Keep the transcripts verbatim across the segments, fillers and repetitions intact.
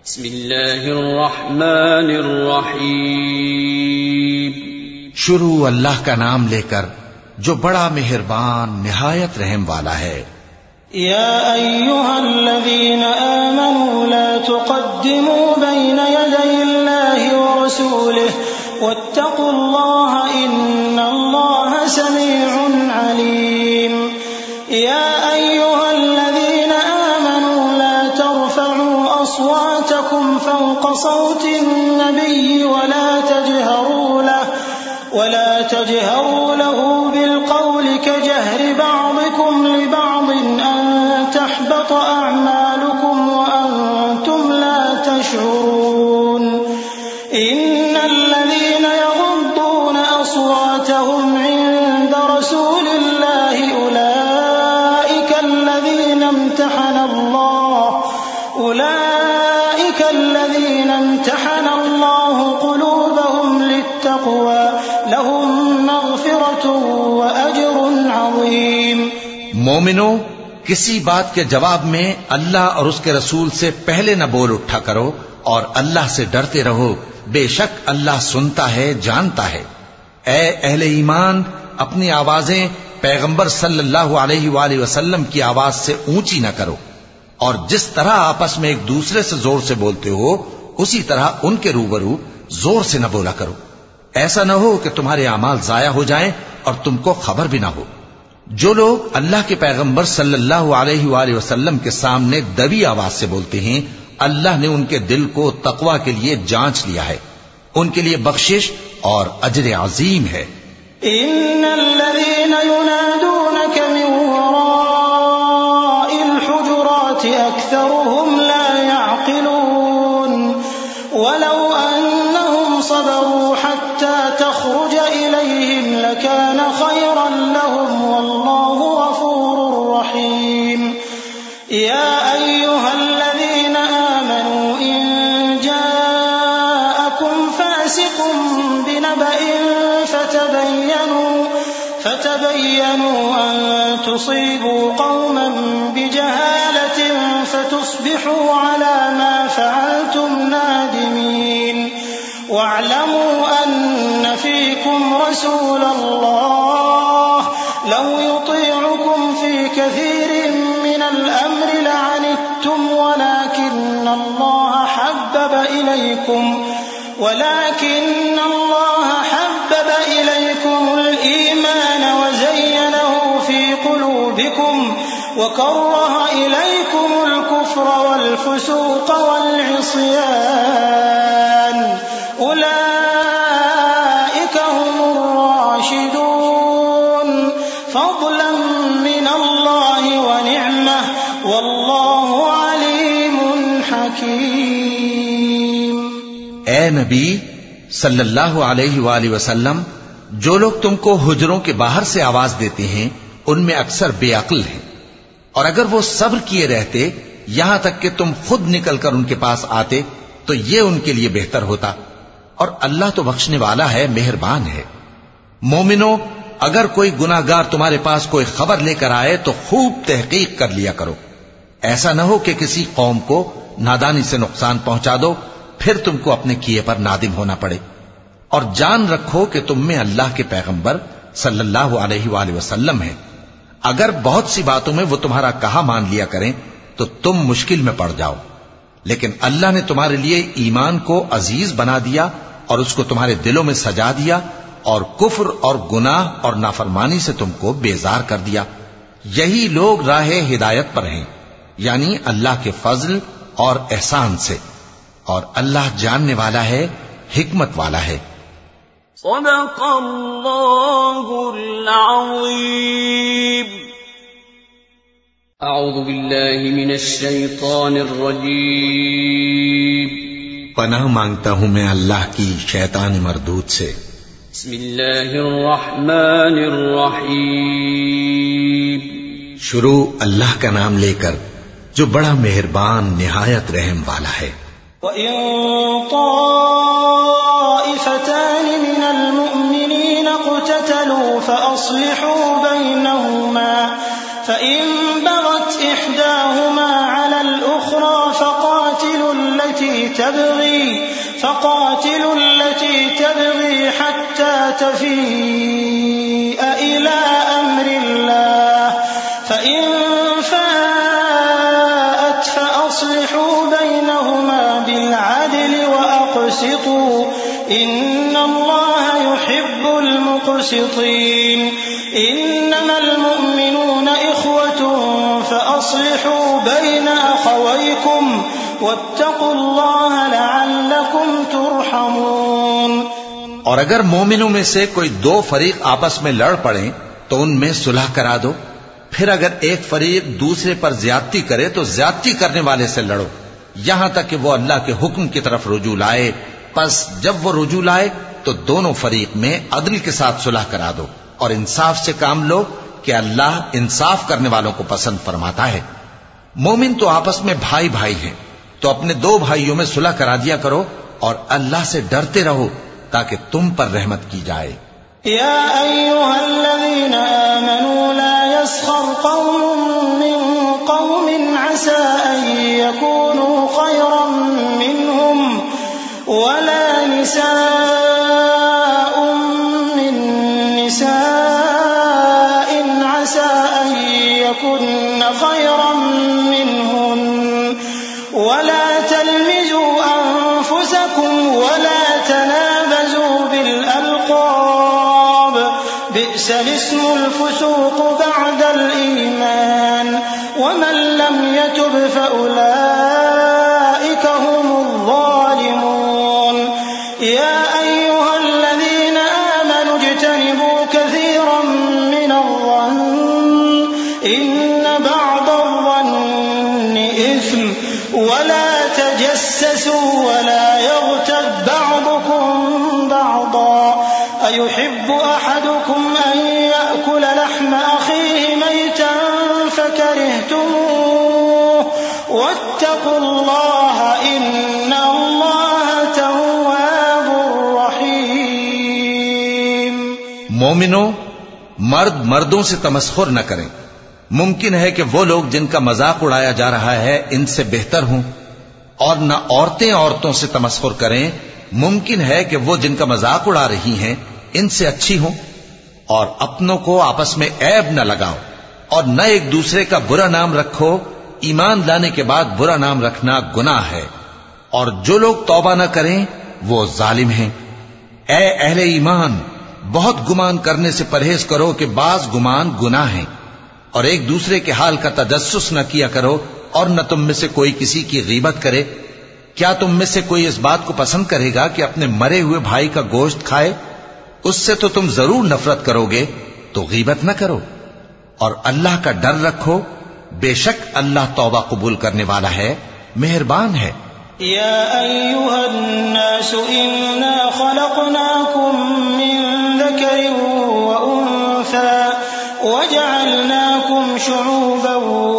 بسم اللہ الرحمن الرحیم شروع اللہ کا نام لے کر جو بڑا مہربان نہایت رحم والا ہے۔ یا ایھا الذین آمنوا لا تقدموا بین یدی اللہ ورسولہ واتقوا اللہ ان اللہ سمیع علیم۔ یا ایھا الذین آمنوا لا ترفعوا اصواتکم فوق صوت النبی ولا تجهروا له ولا تجهروا له بالقول كجهر بعضكم لبعض أن تحبط أعمالكم وأنتم لا تشعرون إن الذين يغضون أصواتهم عند رسول الله أولئك الذين امتحن الله أولئك الذين امتحن الله قلوبهم للتقوى لهم مغفرة وأجر عظيم۔ مومنو، کسی بات کے جواب میں اللہ اور اس کے رسول سے پہلے نہ بول اٹھا کرو اور اللہ سے ڈرتے رہو، بے شک اللہ سنتا ہے، جانتا ہے۔ اے اہل ایمان، اپنی آوازیں پیغمبر صلی اللہ علیہ وآلہ وسلم کی آواز سے اونچی نہ کرو، اور جس طرح آپس میں ایک دوسرے سے زور سے بولتے ہو اسی طرح ان کے روبرو زور سے نہ بولا کرو، ایسا نہ ہو کہ تمہارے اعمال ضائع ہو جائیں اور تم کو خبر بھی نہ ہو۔ جو لوگ اللہ کے پیغمبر صلی اللہ علیہ وآلہ وسلم کے سامنے دبی آواز سے بولتے ہیں، اللہ نے ان کے دل کو تقوی کے لیے جانچ لیا ہے، ان کے لیے بخشش اور اجر عظیم ہے۔ ان الذين ينادونك من وراء الحجرات اكثرهم لا يعقلون ولو انهم صبروا حتى تخرج اليهم لكان خيرا لهم والله غفور رحيم۔ يا ايها الذين امنوا ان جاءكم فاسق بنبأ فتبينوا فتبينوا ان تصيبوا قوما بجهالة فتصبحوا على ما فعلتم نادمين۔ واعلموا ان فيكم رسول الله لو يطيعكم في كثير من الامر لعنتم ولكن الله حبب اليكم ولكن الله حبب اليكم الايمان وزينه في قلوبكم وكره اليكم الكفر والفسوق والعصيان أولئك هم الراشدون فضلا من الله ونعمة والله عليم حكيم۔ اے نبی صلی اللہ علیہ وآلہ وسلم، جو لوگ تم کو حجروں کے باہر سے آواز دیتے ہیں ان میں اکثر بے عقل ہیں، اور اگر وہ صبر کیے رہتے یہاں تک کہ تم خود نکل کر ان کے پاس آتے تو یہ ان کے لیے بہتر ہوتا، اور اللہ تو بخشنے والا ہے، مہربان ہے۔ مومنو، اگر کوئی گناہگار تمہارے پاس کوئی خبر لے کر آئے تو خوب تحقیق کر لیا کرو، ایسا نہ ہو کہ کسی قوم کو نادانی سے نقصان پہنچا دو پھر تم کو اپنے کیے پر نادم ہونا پڑے۔ اور جان رکھو کہ تم میں اللہ کے پیغمبر صلی اللہ علیہ وآلہ وسلم ہیں، اگر بہت سی باتوں میں وہ تمہارا کہا مان لیا کریں تو تم مشکل میں پڑ جاؤ، لیکن اللہ نے تمہارے لیے ایمان کو عزیز بنا دیا اور اس کو تمہارے دلوں میں سجا دیا، اور کفر اور گناہ اور نافرمانی سے تم کو بیزار کر دیا۔ یہی لوگ راہ ہدایت پر ہیں، یعنی اللہ کے فضل اور احسان سے، اور اللہ جاننے والا ہے، حکمت والا ہے۔ صدق اللہ العظیم۔ اعوذ باللہ من الشیطان الرجیم۔ پناہ مانگتا ہوں میں اللہ کی شیطان مردود سے۔ بسم اللہ الرحمن الرحیم۔ شروع اللہ کا نام لے کر جو بڑا مہربان نہایت رحم والا ہے۔ وَإِن طَائِفَتَانِ مِنَ الْمُؤْمِنِينَ اقْتَتَلُوا فَأَصْلِحُوا بَيْنَهُمَا فَإِن بَغَتْ إِحْدَاهُمَا عَلَى الْأُخْرَى فَقَاتِلُوا الَّتِي تبغي فقاتلوا التي تبغي حتى تفيء إلى أمر الله فإن فاءت فأصلحوا بينهما بالعدل وأقسطوا إن الله يحب المقسطين إنما المؤمنون إخوة فأصلحوا بين أخويكم واتقوا الله لعلكم ترحمون۔ اور اگر مومنوں میں سے کوئی دو فریق آپس میں لڑ پڑیں تو ان میں صلح کرا دو، پھر اگر ایک فریق دوسرے پر زیادتی کرے تو زیادتی کرنے والے سے لڑو یہاں تک کہ وہ اللہ کے حکم کی طرف رجوع لائے، پس جب وہ رجوع لائے تو دونوں فریق میں عدل کے ساتھ صلح کرا دو اور انصاف سے کام لو کہ اللہ انصاف کرنے والوں کو پسند فرماتا ہے۔ مومن تو آپس میں بھائی بھائی ہیں تو اپنے دو بھائیوں میں صلح کرا دیا کرو اور اللہ سے ڈرتے رہو تاکہ تم پر رحمت کی جائے۔ يا أيها الذين آمنوا لا يسخر قوم من قوم عسى أن يكونوا خيرا منهم ولا نساء من نساء عسى أن يكن خيرا منهن ولا تلمزوا أنفسكم ولا تنابزوا بالألقاب بئس الاسم الفسوق بعد الإيمان ومن لم يتب فأولئك هم الظالمون۔ يا أيها الذين آمنوا اجتنبوا كثيرا من الظن إن بعض الظن إثم ولا تجسسوا ولا يغتب بعضكم بعضا أيحب أحدكم أن يأكل لحم أخيه ميتا فكرهتموه واتقوا الله إن الله تواب رحيم۔ مومنوں، مرد مردوں سے تمسخر نہ کریں۔ ممکن ہے کہ وہ لوگ جن کا مذاق اڑایا جا رہا ہے ان سے بہتر ہوں، اور نہ عورتیں عورتوں سے تمسخر کریں۔ ممکن ہے کہ وہ جن کا مذاق اڑا رہی ہیں ان سے اچھی ہوں، اور اپنوں کو آپس میں عیب نہ لگاؤ اور نہ ایک دوسرے کا برا نام رکھو۔ ایمان لانے کے بعد برا نام رکھنا گناہ ہے، اور جو لوگ توبہ نہ کریں وہ ظالم ہیں۔ اے اہل ایمان، بہت گمان کرنے سے پرہیز کرو کہ بعض گمان گناہ ہیں، اور ایک دوسرے کے حال کا تجسس نہ کیا کرو، اور نہ تم میں سے کوئی کسی کی غیبت کرے۔ کیا تم میں سے کوئی اس بات کو پسند کرے گا کہ اپنے مرے ہوئے بھائی کا گوشت کھائے؟ اس سے تو تم ضرور نفرت کرو گے، تو غیبت نہ کرو، اور اللہ کا ڈر رکھو، بے شک اللہ توبہ قبول کرنے والا ہے، مہربان ہے۔ يا أيها الناس إنا خلقناكم من ذكر وأنثى وجعلناكم شعوبا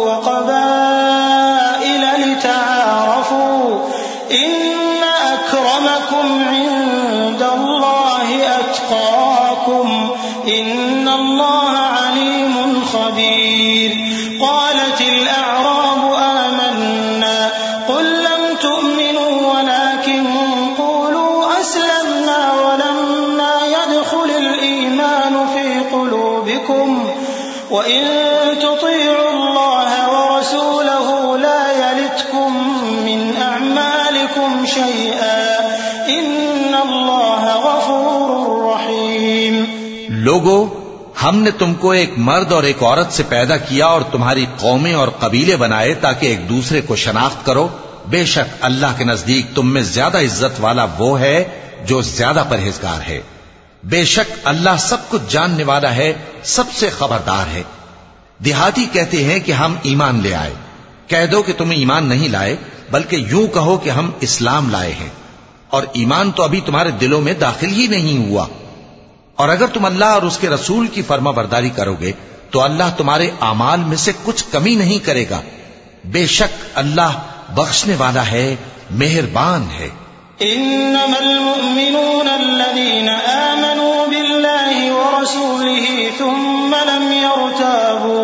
وقبائل لتعارفوا إن أكرمكم عند الله أتقاكم إن الله عليم خبير۔ قالت الأعراب آمنا قل لم تؤمنوا ولكن قولوا أسلمنا ولما يدخل الإيمان في قلوبكم وإن تطيعوا الله ورسوله لا يلتكم من أعمالكم شيئا إن الله غفور رحيم۔ لوگو، ہم نے تم کو ایک مرد اور ایک عورت سے پیدا کیا اور تمہاری قومیں اور قبیلے بنائے تاکہ ایک دوسرے کو شناخت کرو۔ بے شک اللہ کے نزدیک تم میں زیادہ عزت والا وہ ہے جو زیادہ پرہیزگار ہے۔ بے شک اللہ سب کچھ جاننے والا ہے، سب سے خبردار ہے۔ دیہاتی کہتے ہیں کہ ہم ایمان لے آئے، کہہ دو کہ تم ایمان نہیں لائے، بلکہ یوں کہو کہ ہم اسلام لائے ہیں، اور ایمان تو ابھی تمہارے دلوں میں داخل ہی نہیں ہوا۔ اور اگر تم اللہ اور اس کے رسول کی فرما برداری کرو گے تو اللہ تمہارے اعمال میں سے کچھ کمی نہیں کرے گا۔ بے شک اللہ بخشنے والا ہے، مہربان ہے۔ انما المؤمنون الذين آمنوا بالله ورسوله ثم لم يرتابوا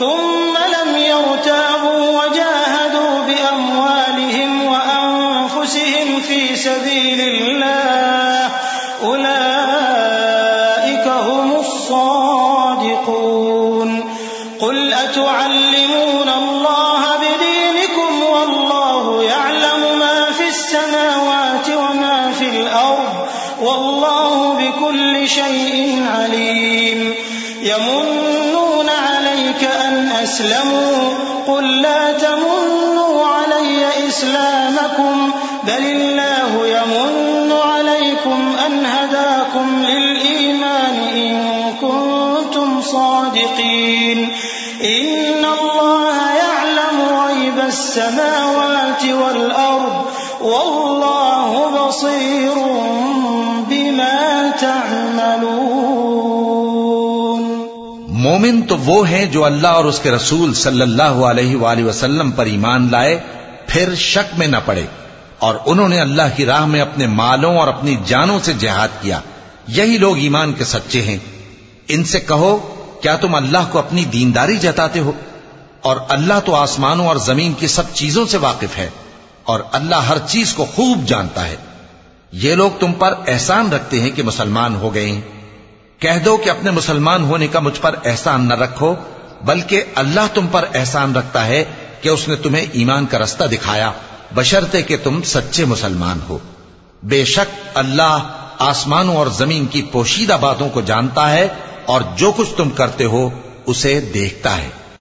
ثم لم يرتابوا وجاهدوا بأموالهم وأنفسهم أنفسهم في سبيل الله أولئك هم الصادقون قل أتعلمون الله بدينكم والله يعلم ما في السماوات وما في الأرض والله بكل شيء عليم يمنون عليك أن أسلموا قل لا تمنوا علي إسلامكم بل الله يمن عليكم أن هداكم للإيمان إن كنتم صادقين إن الله يعلم غيب السماوات والأرض والله بصير بما تعملون. مومن تو وہ ہیں جو اللہ اور اس کے رسول صلی اللہ علیہ وآلہ وسلم پر ایمان لائے پھر شک میں نہ پڑے اور انہوں نے اللہ کی راہ میں اپنے مالوں اور اپنی جانوں سے جہاد کیا. یہی لوگ ایمان کے سچے ہیں. ان سے کہو کیا تم اللہ کو اپنی دینداری جتاتے ہو؟ اور اللہ تو آسمانوں اور زمین کی سب چیزوں سے واقف ہے اور اللہ ہر چیز کو خوب جانتا ہے. یہ لوگ تم پر احسان رکھتے ہیں کہ مسلمان ہو گئے ہیں. کہہ دو کہ اپنے مسلمان ہونے کا مجھ پر احسان نہ رکھو بلکہ اللہ تم پر احسان رکھتا ہے کہ اس نے تمہیں ایمان کا رستہ دکھایا بشرطے کہ تم سچے مسلمان ہو. بے شک اللہ آسمانوں اور زمین کی پوشیدہ باتوں کو جانتا ہے اور جو کچھ تم کرتے ہو اسے دیکھتا ہے.